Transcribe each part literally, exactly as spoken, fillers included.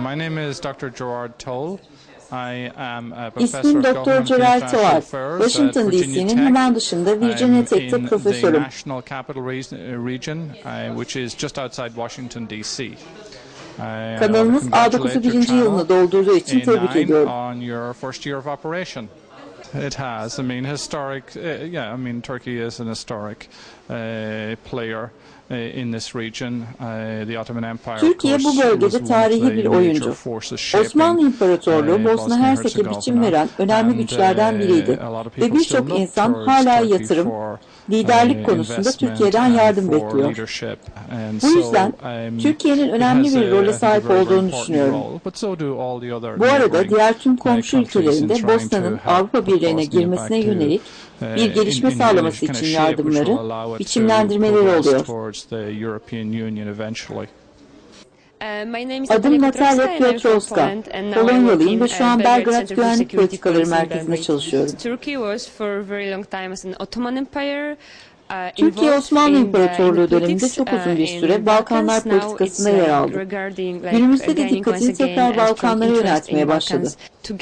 my name is Doctor Gerard Toll. I am a professor İsmim of Doktor Government and Gerard International Toll. Affairs at Washington Virginia D C'nin Tech. hemen dışında Virginia I'm Tech'te in the profesörüm. National Capital Re- Region, uh, which is just outside Washington D C. I Kanalınız want to A dokuz congratulate your birinci yılını doldurduğu için channel tebrik A nine ediyorum. on your first year of operation. It has. I mean, historic. Uh, yeah, I mean, Turkey is an historic uh, player uh, in this region. Uh, the Ottoman Empire, Türkiye of course, bu bölgede was one of tarihi the bir major oyuncu. forces shaping, Osmanlı İmparatorluğu uh, Bosna Hersek'e biçim veren önemli and, güçlerden uh, biriydi a lot of ve people birçok still look insan towards hala Turkey yatırım, for, liderlik uh, konusunda investment Türkiye'den and yardım for bekliyor. leadership. And Bu yüzden so, um, Türkiye'nin it önemli has bir a- role I think a sahip very, very olduğunu important düşünüyorum. role, but so do all the other Bu arada neighboring, diğer tüm uh, komşu countries in ülkelerinde trying to Bosna'nın help Avrupa put Birliği'ne Bosnia girmesine back to, yönelik uh, bir gelişme in- in- in sağlaması kind of için shape which will yardımları allow it to biçimlendirmeleri progress oluyor. towards the European Union eventually. Adım Natalya Piotrowska. Polonyalıyım ve şu an Belgrad Güvenlik Politikaları Merkezi'nde çalışıyorum. Türkiye Osmanlı İmparatorluğu döneminde çok uzun bir süre Balkanlar politikasında yer aldı. Günümüzde de dikkatini tekrar Balkanlara yöneltmeye başladı.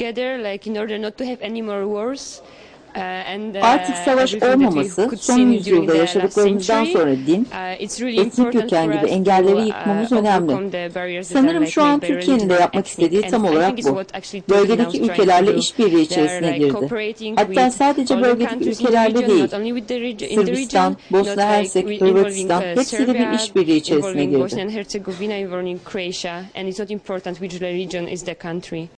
Artık savaş olmaması, son yüzyılda yaşadıklarımızdan sonra din, etnik köken gibi engelleri yıkmamız önemli. Sanırım şu an Türkiye'nin de yapmak istediği tam olarak bu. Bölgedeki ülkelerle işbirliği içerisine girdi. Hatta sadece bölgedeki ülkelerle değil, Sırbistan, Bosna Hersek, Hırvatistan hepsiyle bir işbirliği içerisine girdi.